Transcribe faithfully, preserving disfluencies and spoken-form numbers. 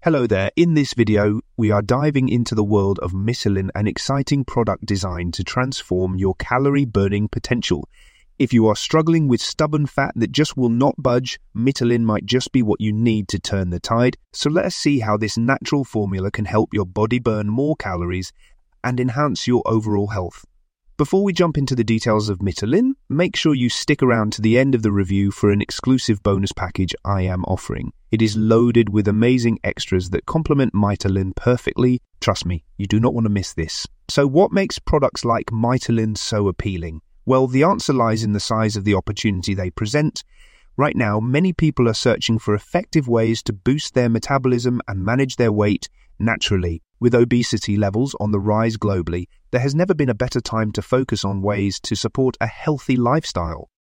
Hello there, in this video we are diving into the world of Mytulin, an exciting product designed to transform your calorie burning potential. If you are struggling with stubborn fat that just will not budge, Mytulin might just be what you need to turn the tide. So let us see how this natural formula can help your body burn more calories and enhance your overall health. Before we jump into the details of Mytulin, make sure you stick around to the end of the review for an exclusive bonus package I am offering. It is loaded with amazing extras that complement Mytulin perfectly. Trust me, you do not want to miss this. So what makes products like Mytulin so appealing? Well, the answer lies in the size of the opportunity they present. Right now, many people are searching for effective ways to boost their metabolism and manage their weight naturally. With obesity levels on the rise globally, there has never been a better time to focus on ways to support a healthy lifestyle.